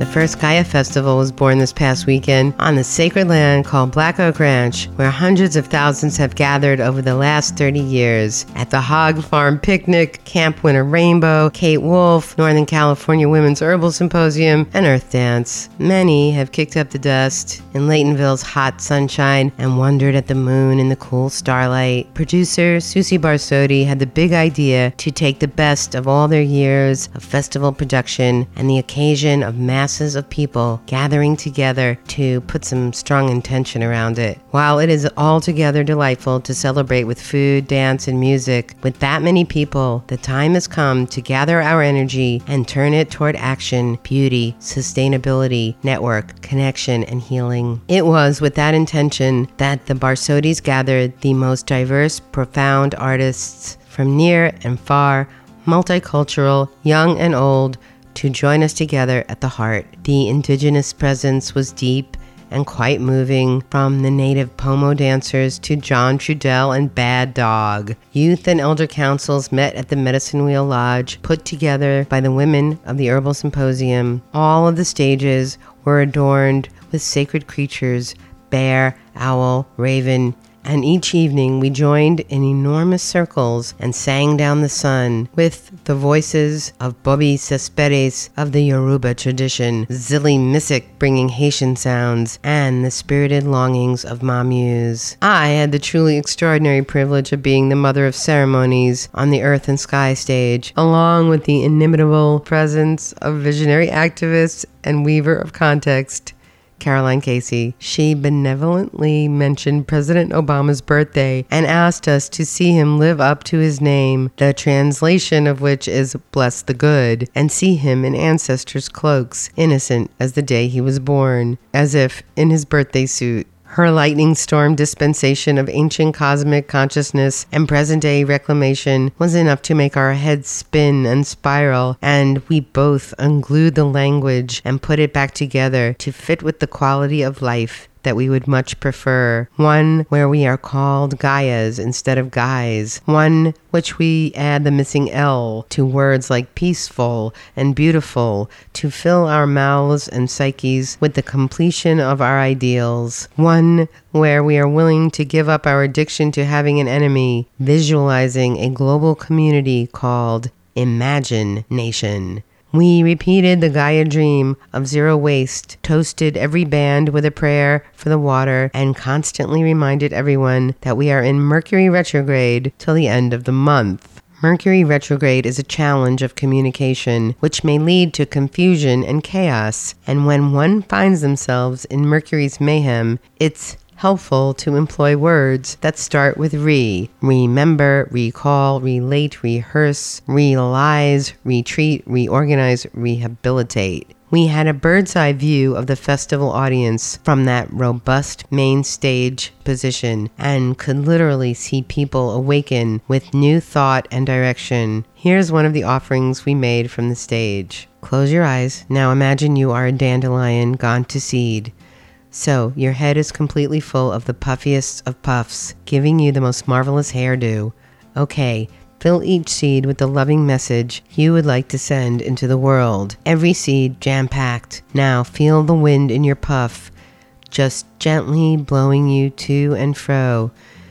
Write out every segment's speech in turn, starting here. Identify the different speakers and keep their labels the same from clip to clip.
Speaker 1: The first Gaia Festival was born this past weekend on the sacred land called Black Oak Ranch, where hundreds of thousands have gathered over the last 30 years. At the Hog Farm Picnic, Camp Winter Rainbow, Kate Wolf, Northern California Women's Herbal Symposium, and Earth Dance. Many have kicked up the dust in Laytonville's hot sunshine and wondered at the moon in the cool starlight. Producer Susie Barsotti had the big idea to take the best of all their years of festival production and the occasion of masses of people gathering together to put some strong intention around it. While it is altogether delightful to celebrate with food, dance, and music, with that many people, the time has come to gather our energy and turn it toward action, beauty, sustainability, network, connection, and healing. It was with that intention that the Barsottis gathered the most diverse, profound artists from near and far, multicultural, young and old, to join us together at the heart. The indigenous presence was deep and quite moving, from the native Pomo dancers to John Trudell and Bad Dog. Youth and elder councils met at the Medicine Wheel Lodge, put together by the women of the Herbal Symposium. All of the stages were adorned with sacred creatures, bear, owl, raven, and each evening we joined in enormous circles and sang down the sun with the voices of Bobby Cespedes of the Yoruba tradition, Zilly Missick bringing Haitian sounds, and the spirited longings of Mamuse. I had the truly extraordinary privilege of being the mother of ceremonies on the Earth and Sky stage, along with the inimitable presence of visionary activist and weaver of context, Caroline Casey. She benevolently mentioned President Obama's birthday and asked us to see him live up to his name, the translation of which is bless the good, and see him in ancestors' cloaks, innocent as the day he was born, as if in his birthday suit. Her lightning storm dispensation of ancient cosmic consciousness and present-day reclamation was enough to make our heads spin and spiral, and we both unglued the language and put it back together to fit with the quality of life that we would much prefer. One where we are called Gaias instead of guys. One which we add the missing L to words like peaceful and beautiful to fill our mouths and psyches with the completion of our ideals. One where we are willing to give up our addiction to having an enemy, visualizing a global community called Imagine Nation. We repeated the Gaia dream of zero waste, toasted every band with a prayer for the water, and constantly reminded everyone that we are in Mercury retrograde till the end of the month. Mercury retrograde is a challenge of communication, which may lead to confusion and chaos, and when one finds themselves in Mercury's mayhem, it's helpful to employ words that start with re. Remember, recall, relate, rehearse, realize, retreat, reorganize, rehabilitate. We had a bird's eye view of the festival audience from that robust main stage position and could literally see people awaken with new thought and direction. Here's one of the offerings we made from the stage. Close your eyes. Now imagine you are a dandelion gone to seed. So, your head is completely full of the puffiest of puffs, giving you the most marvelous hairdo. Okay, fill each seed with the loving message you would like to send into the world. Every seed jam-packed. Now, feel the wind in your puff, just gently blowing you to and fro.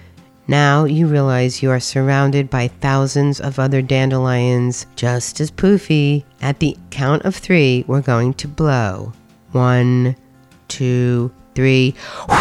Speaker 1: Now you realize you are surrounded by thousands of other dandelions, just as poofy. At the count of 3, we're going to blow. 1, 2, 3.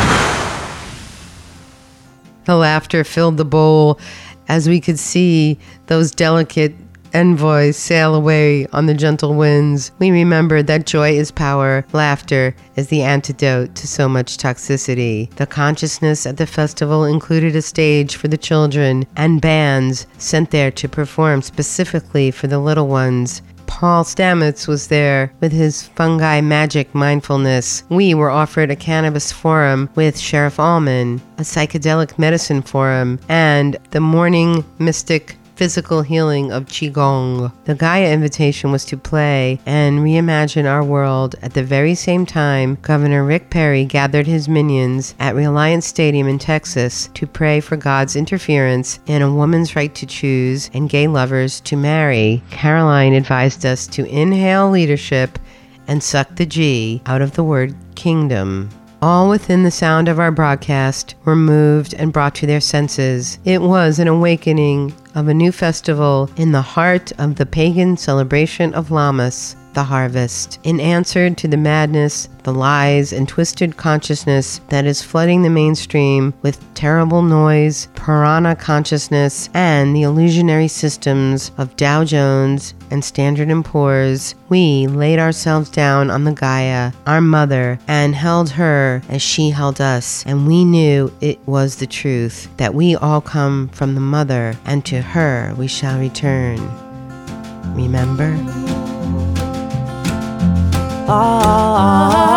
Speaker 1: The laughter filled the bowl as we could see those delicate envoys sail away on the gentle winds. We remembered that joy is power. Laughter is the antidote to so much toxicity. The consciousness at the festival included a stage for the children and bands sent there to perform specifically for the little ones. Paul Stamets was there with his fungi magic mindfulness. We were offered a cannabis forum with Sheriff Allman, a psychedelic medicine forum, and the morning mystic physical healing of Qigong. The Gaia invitation was to play and reimagine our world. At the very same time, Governor Rick Perry gathered his minions at Reliance Stadium in Texas to pray for God's interference in a woman's right to choose and gay lovers to marry. Caroline advised us to inhale leadership and sucked the G out of the word kingdom. All within the sound of our broadcast were moved and brought to their senses. It was an awakening of a new festival in the heart of the pagan celebration of Lammas, the harvest, in answer to the madness, the lies, and twisted consciousness that is flooding the mainstream with terrible noise, piranha consciousness, and the illusionary systems of Dow Jones and Standard & Poor's. We laid ourselves down on the Gaia, our mother, and held her as she held us, and we knew it was the truth, that we all come from the mother, and to her we shall return. Remember?